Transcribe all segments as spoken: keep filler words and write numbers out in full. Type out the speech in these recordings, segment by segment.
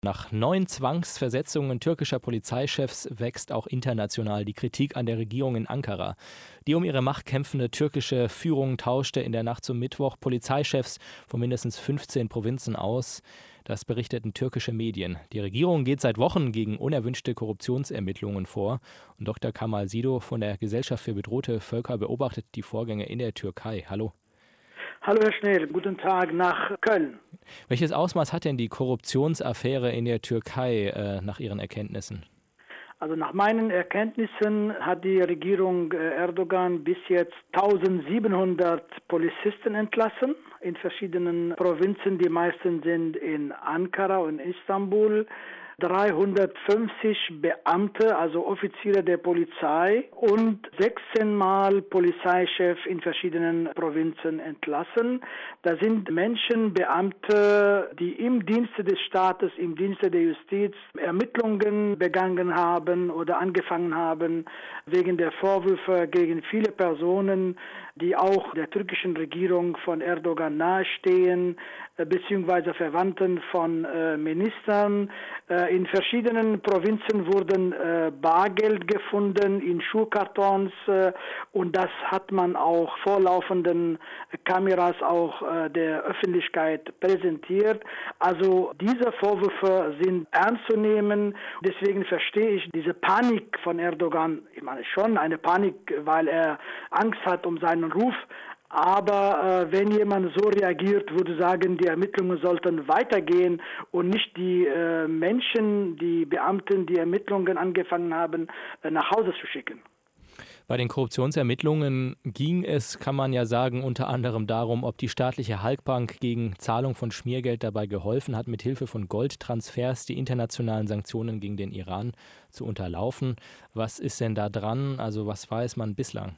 Nach neuen Zwangsversetzungen türkischer Polizeichefs wächst auch international die Kritik an der Regierung in Ankara. Die um ihre Macht kämpfende türkische Führung tauschte in der Nacht zum Mittwoch Polizeichefs von mindestens fünfzehn Provinzen aus. Das berichteten türkische Medien. Die Regierung geht seit Wochen gegen unerwünschte Korruptionsermittlungen vor. Und Doktor Kamal Sido von der Gesellschaft für bedrohte Völker beobachtet die Vorgänge in der Türkei. Hallo. Hallo Herr Schnell, guten Tag nach Köln. Welches Ausmaß hat denn die Korruptionsaffäre in der Türkei äh, nach Ihren Erkenntnissen? Also nach meinen Erkenntnissen hat die Regierung Erdogan bis jetzt eintausendsiebenhundert Polizisten entlassen in verschiedenen Provinzen. Die meisten sind in Ankara und Istanbul. dreihundertfünfzig Beamte, also Offiziere der Polizei und sechzehn Mal Polizeichef in verschiedenen Provinzen entlassen. Da sind Menschen, Beamte, die im Dienste des Staates, im Dienste der Justiz Ermittlungen begangen haben oder angefangen haben wegen der Vorwürfe gegen viele Personen, die auch der türkischen Regierung von Erdogan nahestehen, beziehungsweise Verwandten von äh, Ministern. Äh, in verschiedenen Provinzen wurden äh, Bargeld gefunden in Schuhkartons äh, und das hat man auch vor laufenden Kameras auch äh, der Öffentlichkeit präsentiert. Also diese Vorwürfe sind ernst zu nehmen. Deswegen verstehe ich diese Panik von Erdogan, ich meine schon eine Panik, weil er Angst hat um seinen Ruf. Aber äh, wenn jemand so reagiert, würde sagen, die Ermittlungen sollten weitergehen und nicht die äh, Menschen, die Beamten, die Ermittlungen angefangen haben, äh, nach Hause zu schicken. Bei den Korruptionsermittlungen ging es, kann man ja sagen, unter anderem darum, ob die staatliche Halkbank gegen Zahlung von Schmiergeld dabei geholfen hat, mithilfe von Goldtransfers die internationalen Sanktionen gegen den Iran zu unterlaufen. Was ist denn da dran? Also was weiß man bislang?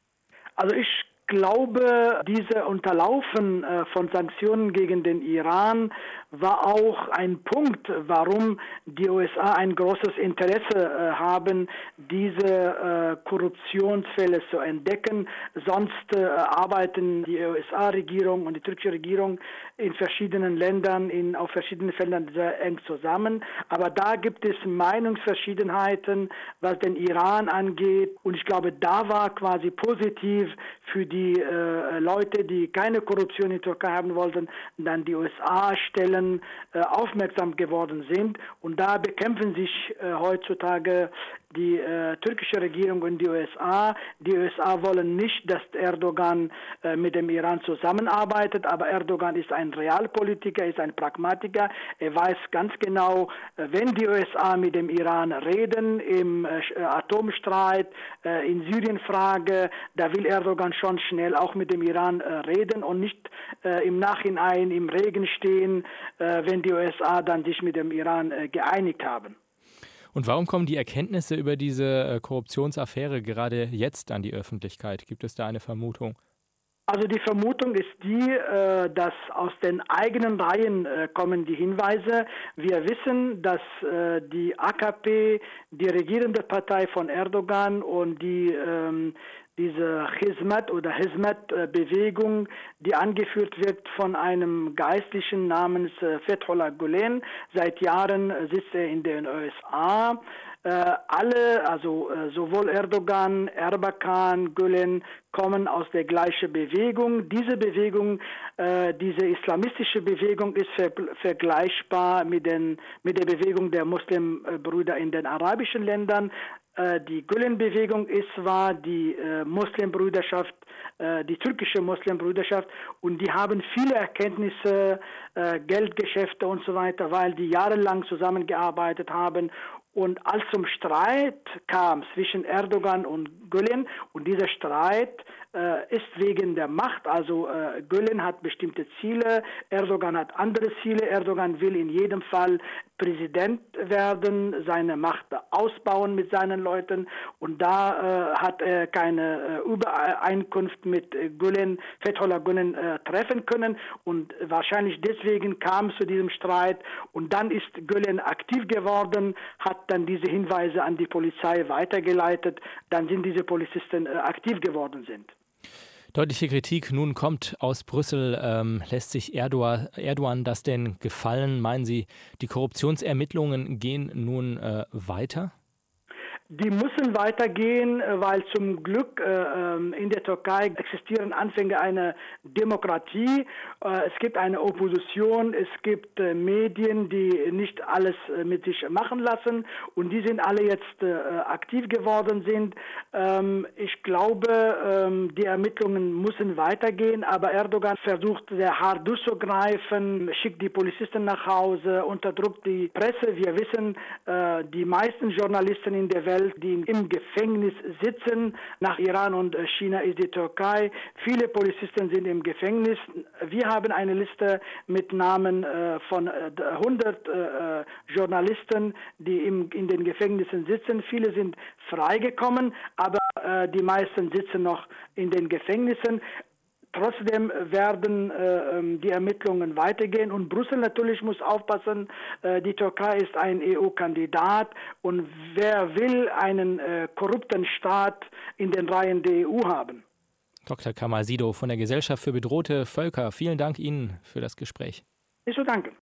Also ich Ich glaube, diese Unterlaufen äh, von Sanktionen gegen den Iran war auch ein Punkt, warum die U S A ein großes Interesse äh, haben, diese äh, Korruptionsfälle zu entdecken. Sonst äh, arbeiten die U S A-Regierung und die türkische Regierung in verschiedenen Ländern, in, auf verschiedenen Feldern sehr eng zusammen. Aber da gibt es Meinungsverschiedenheiten, was den Iran angeht. Und ich glaube, da war quasi positiv für die die äh, Leute, die keine Korruption in der Türkei haben wollten, dann die U S A-Stellen äh, aufmerksam geworden sind. Und da bekämpfen sich äh, heutzutage die äh, türkische Regierung und die U S A. Die U S A wollen nicht, dass Erdogan äh, mit dem Iran zusammenarbeitet, aber Erdogan ist ein Realpolitiker, ist ein Pragmatiker. Er weiß ganz genau, äh, wenn die U S A mit dem Iran reden, im äh, Atomstreit, äh, in Syrienfrage, da will Erdogan schon schnell auch mit dem Iran äh, reden und nicht äh, im Nachhinein im Regen stehen, äh, wenn die U S A dann sich mit dem Iran äh, geeinigt haben. Und warum kommen die Erkenntnisse über diese äh, Korruptionsaffäre gerade jetzt an die Öffentlichkeit? Gibt es da eine Vermutung? Also die Vermutung ist die, äh, dass aus den eigenen Reihen äh, kommen die Hinweise. Wir wissen, dass äh, die A K P, die regierende Partei von Erdogan und die ähm, diese Hizmet oder Hizmet-Bewegung, die angeführt wird von einem Geistlichen namens Fethullah Gülen. Seit Jahren sitzt er in den U S A. Äh, alle, also äh, sowohl Erdogan, Erbakan, Gülen, kommen aus der gleichen Bewegung. Diese Bewegung, äh, diese islamistische Bewegung ist ver vergleichbar mit, den, mit der Bewegung der Muslimbrüder in den arabischen Ländern. Die Gülen-Bewegung ist zwar die äh, Muslimbrüderschaft, äh, die türkische Muslimbrüderschaft, und die haben viele Erkenntnisse, äh, Geldgeschäfte und so weiter, weil die jahrelang zusammengearbeitet haben. Und als zum Streit kam zwischen Erdogan und Gülen, und dieser Streit äh, ist wegen der Macht, also äh, Gülen hat bestimmte Ziele, Erdogan hat andere Ziele. Erdogan will in jedem Fall Präsident werden, seine Macht ausbauen mit seinen Leuten, und da äh, hat er keine äh, Übereinkunft mit äh, Gülen, Fethullah Gülen äh, treffen können, und wahrscheinlich deswegen kam es zu diesem Streit, und dann ist Gülen aktiv geworden, hat dann diese Hinweise an die Polizei weitergeleitet, dann sind diese Polizisten äh, aktiv geworden sind. Deutliche Kritik nun kommt aus Brüssel. Ähm, lässt sich Erdogan, Erdogan das denn gefallen? Meinen Sie, die Korruptionsermittlungen gehen nun äh, weiter? Die müssen weitergehen, weil zum Glück äh, in der Türkei existieren Anfänge einer Demokratie. Äh, es gibt eine Opposition, es gibt äh, Medien, die nicht alles äh, mit sich machen lassen und die sind alle jetzt äh, aktiv geworden sind. Ähm, ich glaube, ähm, die Ermittlungen müssen weitergehen, aber Erdogan versucht sehr hart durchzugreifen, schickt die Polizisten nach Hause, unterdrückt die Presse. Wir wissen, äh, die meisten Journalisten in der Welt, die im Gefängnis sitzen. Nach Iran und China ist die Türkei. Viele Polizisten sind im Gefängnis. Wir haben eine Liste mit Namen äh, von äh, hundert äh, Journalisten, die im, in den Gefängnissen sitzen. Viele sind freigekommen, aber äh, die meisten sitzen noch in den Gefängnissen. Trotzdem werden äh, die Ermittlungen weitergehen und Brüssel natürlich muss aufpassen, äh, die Türkei ist ein E U-Kandidat und wer will einen äh, korrupten Staat in den Reihen der E U haben? Doktor Kamal Sido von der Gesellschaft für bedrohte Völker, vielen Dank Ihnen für das Gespräch. Ich so danke.